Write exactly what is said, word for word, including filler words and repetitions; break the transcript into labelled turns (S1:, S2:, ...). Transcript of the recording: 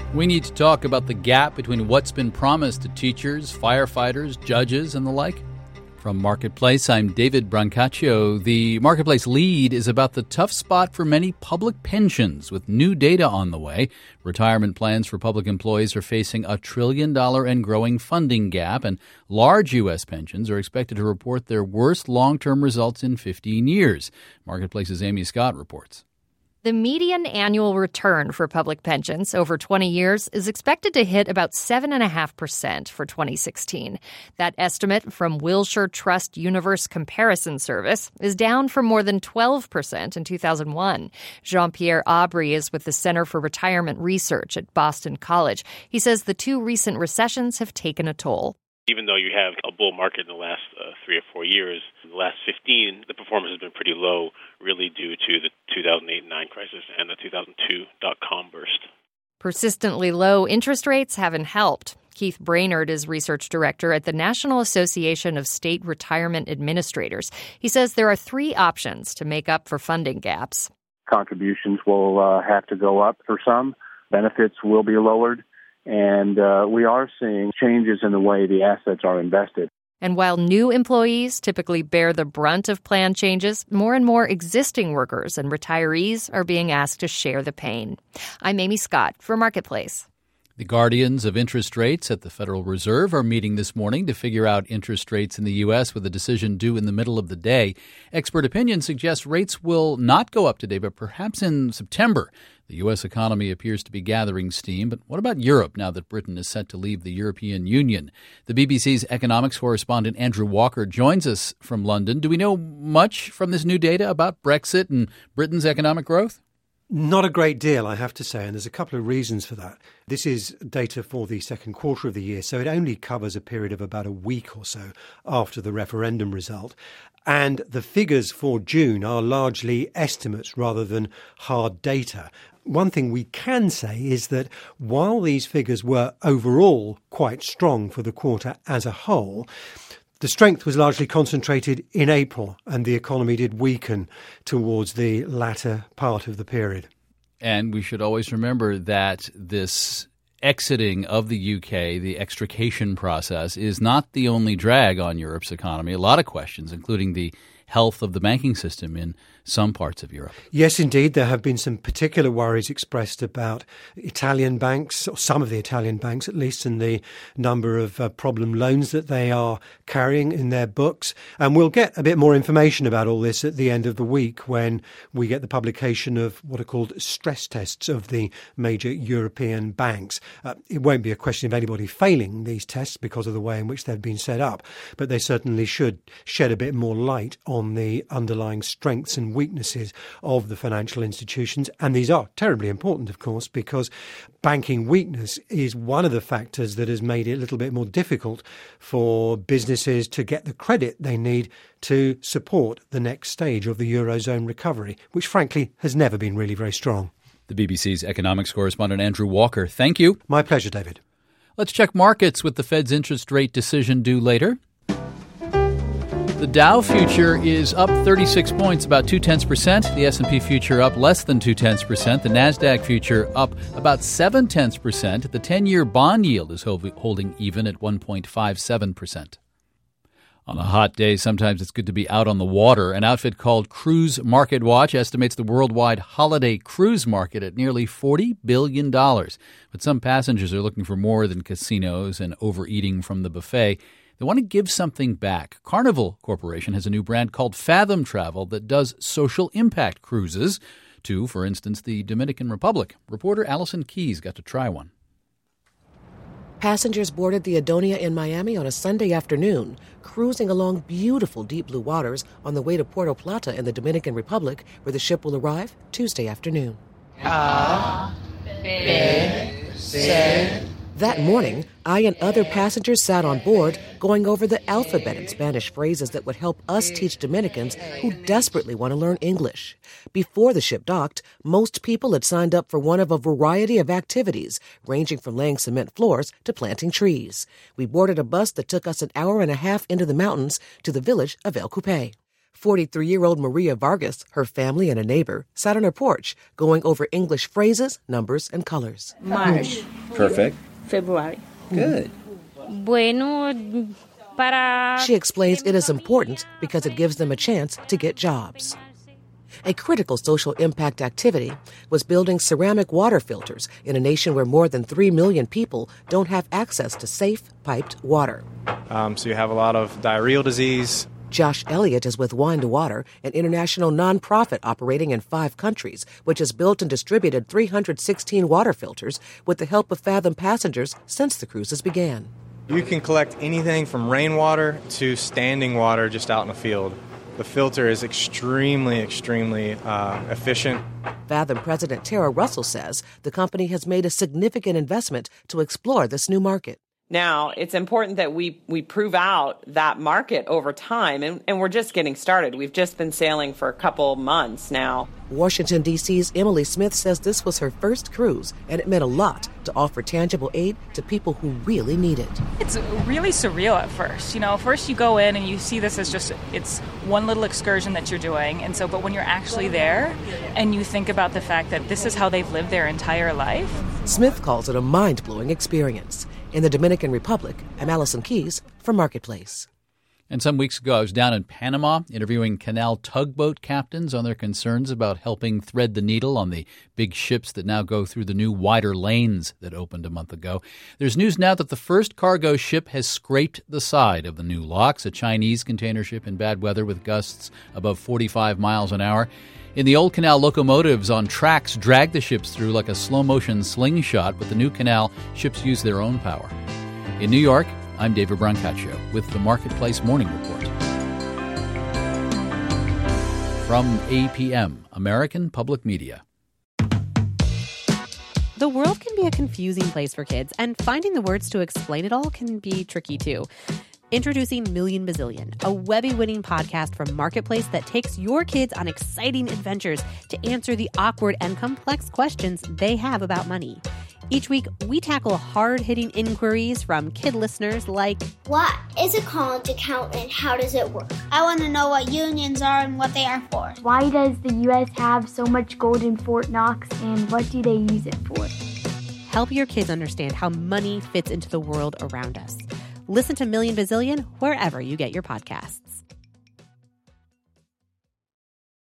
S1: We need to talk about the gap between what's been promised to teachers, firefighters, judges, and the like. From Marketplace, I'm David Brancaccio. The Marketplace lead is about the tough spot for many public pensions. With new data on the way, retirement plans for public employees are facing a trillion dollar and growing funding gap, and large U S pensions are expected to report their worst long-term results in fifteen years. Marketplace's Amy Scott reports.
S2: The median annual return for public pensions over twenty years is expected to hit about seven point five percent for twenty sixteen. That estimate from Wilshire Trust Universe Comparison Service is down from more than twelve percent in two thousand one. Jean-Pierre Aubry is with the Center for Retirement Research at Boston College. He says the two recent recessions have taken a toll.
S3: Even though you have a bull market in the last uh, three or four years, in the last fifteen, the performance has been pretty low, really due to the two thousand eight nine crisis and the two thousand two dot-com burst.
S2: Persistently low interest rates haven't helped. Keith Brainerd is research director at the National Association of State Retirement Administrators. He says there are three options to make up for funding gaps.
S4: Contributions will uh, have to go up for some. Benefits will be lowered. And uh, we are seeing changes in the way the assets are invested.
S2: And while new employees typically bear the brunt of plan changes, more and more existing workers and retirees are being asked to share the pain. I'm Amy Scott for Marketplace.
S1: The guardians of interest rates at the Federal Reserve are meeting this morning to figure out interest rates in the U S with a decision due in the middle of the day. Expert opinion suggests rates will not go up today, but perhaps in September. The U S economy appears to be gathering steam, but what about Europe now that Britain is set to leave the European Union? The B B C's economics correspondent Andrew Walker joins us from London. Do we know much from this new data about Brexit and Britain's economic growth?
S5: Not a great deal, I have to say, and there's a couple of reasons for that. This is data for the second quarter of the year, so it only covers a period of about a week or so after the referendum result. And the figures for June are largely estimates rather than hard data. One thing we can say is that while these figures were overall quite strong for the quarter as a whole, the strength was largely concentrated in April, and the economy did weaken towards the latter part of the period.
S1: And we should always remember that this exiting of the U K, the extrication process, is not the only drag on Europe's economy. A lot of questions, including the health of the banking system in some parts of Europe.
S5: Yes, indeed. There have been some particular worries expressed about Italian banks, or some of the Italian banks at least, and the number of uh, problem loans that they are carrying in their books. And we'll get a bit more information about all this at the end of the week when we get the publication of what are called stress tests of the major European banks. Uh, it won't be a question of anybody failing these tests because of the way in which they've been set up, but they certainly should shed a bit more light on the underlying strengths and weaknesses of the financial institutions. And these are terribly important, of course, because banking weakness is one of the factors that has made it a little bit more difficult for businesses to get the credit they need to support the next stage of the Eurozone recovery, which frankly has never been really very strong.
S1: The B B C's economics correspondent Andrew Walker, thank you.
S5: My pleasure, David.
S1: Let's check markets with the Fed's interest rate decision due later. The Dow future is up thirty-six points, about two-tenths percent. The S and P future up less than two-tenths percent. The NASDAQ future up about seven-tenths percent. The ten-year bond yield is holding even at one point five seven percent. On a hot day, sometimes it's good to be out on the water. An outfit called Cruise Market Watch estimates the worldwide holiday cruise market at nearly forty billion dollars. But some passengers are looking for more than casinos and overeating from the buffet. They want to give something back. Carnival Corporation has a new brand called Fathom Travel that does social impact cruises to, for instance, the Dominican Republic. Reporter Allison Keyes got to try one.
S6: Passengers boarded the Adonia in Miami on a Sunday afternoon, cruising along beautiful deep blue waters on the way to Puerto Plata in the Dominican Republic, where the ship will arrive Tuesday afternoon. A, B, C. That morning, I and other passengers sat on board going over the alphabet and Spanish phrases that would help us teach Dominicans who desperately want to learn English. Before the ship docked, most people had signed up for one of a variety of activities, ranging from laying cement floors to planting trees. We boarded a bus that took us an hour and a half into the mountains to the village of El Coupé. forty-three-year-old Maria Vargas, her family, and a neighbor sat on her porch going over English phrases, numbers, and colors.
S7: March. Perfect.
S8: February.
S7: Good.
S8: Bueno, para...
S6: She explains it is important because it gives them a chance to get jobs. A critical social impact activity was building ceramic water filters in a nation where more than three million people don't have access to safe, piped water.
S9: Um, so you have a lot of diarrheal disease.
S6: Josh Elliott is with Wine to Water, an international nonprofit operating in five countries, which has built and distributed three hundred sixteen water filters with the help of Fathom passengers since the cruises began.
S9: You can collect anything from rainwater to standing water just out in the field. The filter is extremely, extremely uh, efficient.
S6: Fathom President Tara Russell says the company has made a significant investment to explore this new market.
S10: Now, it's important that we, we prove out that market over time, and, and we're just getting started. We've just been sailing for a couple months now.
S6: Washington, D C's Emily Smith says this was her first cruise, and it meant a lot to offer tangible aid to people who really need it.
S11: It's really surreal at first. You know, first you go in and you see this as just, it's one little excursion that you're doing. And so, but when you're actually there and you think about the fact that this is how they've lived their entire life.
S6: Smith calls it a mind-blowing experience. In the Dominican Republic, I'm Allison Keyes for Marketplace.
S1: And some weeks ago, I was down in Panama interviewing canal tugboat captains on their concerns about helping thread the needle on the big ships that now go through the new wider lanes that opened a month ago. There's news now that the first cargo ship has scraped the side of the new locks, a Chinese container ship in bad weather with gusts above forty-five miles an hour. In the old canal, locomotives on tracks drag the ships through like a slow-motion slingshot, but the new canal, ships use their own power. In New York, I'm David Brancaccio with the Marketplace Morning Report. From A P M, American Public Media.
S12: The world can be a confusing place for kids, and finding the words to explain it all can be tricky too. Introducing Million Bazillion, a Webby-winning podcast from Marketplace that takes your kids on exciting adventures to answer the awkward and complex questions they have about money. Each week, we tackle hard-hitting inquiries from kid listeners like,
S13: what is a college account and how does it work? I want to know what unions are and what they are for.
S14: Why does the U S have so much gold in Fort Knox and what do they use it for?
S12: Help your kids understand how money fits into the world around us. Listen to Million Bazillion wherever you get your podcasts.